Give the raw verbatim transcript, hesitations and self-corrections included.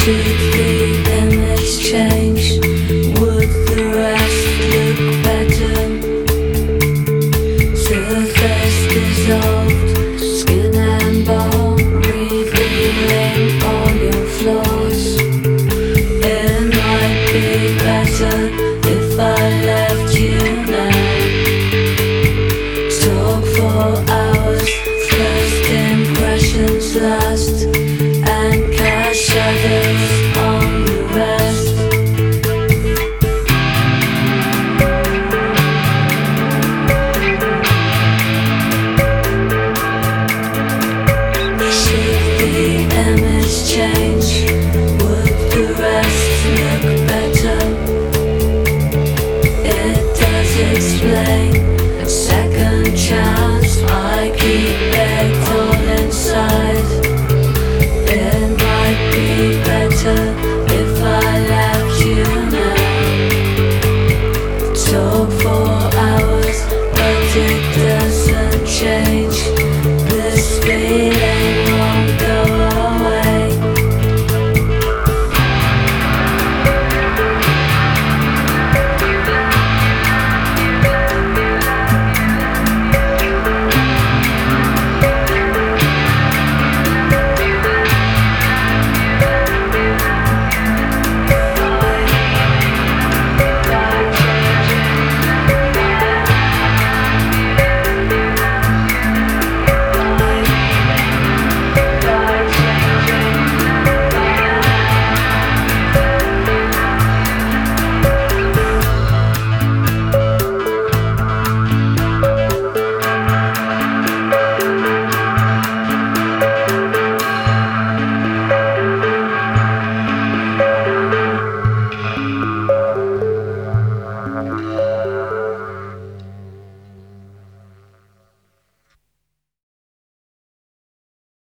Should the image change? Would the rest look better? Surface dissolved, skin and bone, revealing all your flaws. It might be better if I left you now. Talk for hours, first impressions last, and cast shadows on the rest. Should the image change? Would the rest look better? It does explain